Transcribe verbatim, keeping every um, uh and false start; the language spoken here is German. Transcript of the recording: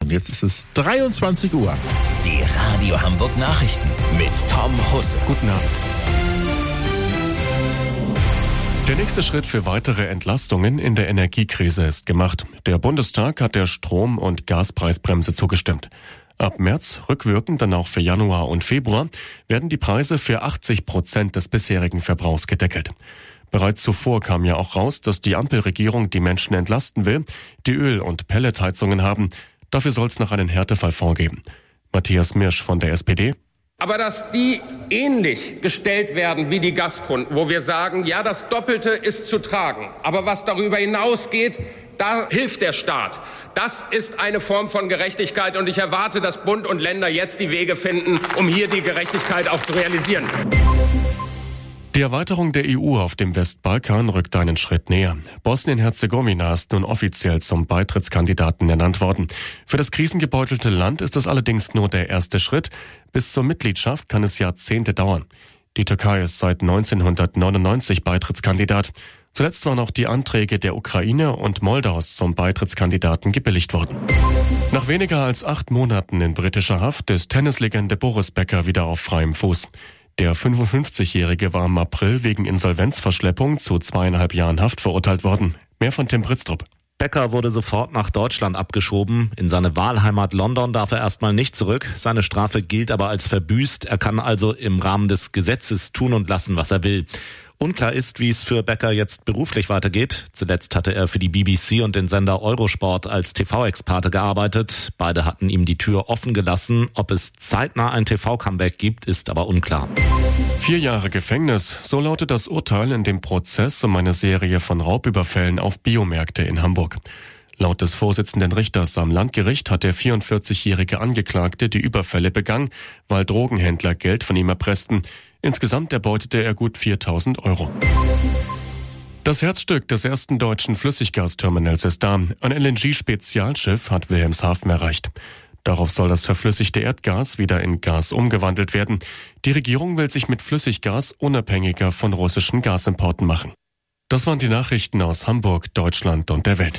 und jetzt ist es dreiundzwanzig Uhr. Die Radio Hamburg Nachrichten mit Tom Husse. Guten Abend. Der nächste Schritt für weitere Entlastungen in der Energiekrise ist gemacht. Der Bundestag hat der Strom- und Gaspreisbremse zugestimmt. Ab März, rückwirkend dann auch für Januar und Februar, werden die Preise für achtzig Prozent des bisherigen Verbrauchs gedeckelt. Bereits zuvor kam ja auch raus, dass die Ampelregierung die Menschen entlasten will, die Öl- und Pelletheizungen haben. Dafür soll es noch einen Härtefallfonds geben. Matthias Mirsch von der S P D. Aber dass die ähnlich gestellt werden wie die Gaskunden, wo wir sagen, ja, das Doppelte ist zu tragen. Aber was darüber hinausgeht, da hilft der Staat. Das ist eine Form von Gerechtigkeit und ich erwarte, dass Bund und Länder jetzt die Wege finden, um hier die Gerechtigkeit auch zu realisieren. Die Erweiterung der E U auf dem Westbalkan rückt einen Schritt näher. Bosnien-Herzegowina ist nun offiziell zum Beitrittskandidaten ernannt worden. Für das krisengebeutelte Land ist es allerdings nur der erste Schritt. Bis zur Mitgliedschaft kann es Jahrzehnte dauern. Die Türkei ist seit neunzehnhundertneunundneunzig Beitrittskandidat. Zuletzt waren auch die Anträge der Ukraine und Moldaus zum Beitrittskandidaten gebilligt worden. Nach weniger als acht Monaten in britischer Haft ist Tennislegende Boris Becker wieder auf freiem Fuß. Der fünfundfünfzigjährige war im April wegen Insolvenzverschleppung zu zweieinhalb Jahren Haft verurteilt worden. Mehr von Tim Britztrup. Becker wurde sofort nach Deutschland abgeschoben. In seine Wahlheimat London darf er erstmal nicht zurück. Seine Strafe gilt aber als verbüßt. Er kann also im Rahmen des Gesetzes tun und lassen, was er will. Unklar ist, wie es für Becker jetzt beruflich weitergeht. Zuletzt hatte er für die B B C und den Sender Eurosport als T V-Experte gearbeitet. Beide hatten ihm die Tür offen gelassen. Ob es zeitnah ein T V-Comeback gibt, ist aber unklar. Vier Jahre Gefängnis, so lautet das Urteil in dem Prozess um eine Serie von Raubüberfällen auf Biomärkte in Hamburg. Laut des Vorsitzenden Richters am Landgericht hat der vierundvierzigjährige Angeklagte die Überfälle begangen, weil Drogenhändler Geld von ihm erpressten. Insgesamt erbeutete er gut viertausend Euro. Das Herzstück des ersten deutschen Flüssiggasterminals ist da. Ein L N G-Spezialschiff hat Wilhelmshaven erreicht. Darauf soll das verflüssigte Erdgas wieder in Gas umgewandelt werden. Die Regierung will sich mit Flüssiggas unabhängiger von russischen Gasimporten machen. Das waren die Nachrichten aus Hamburg, Deutschland und der Welt.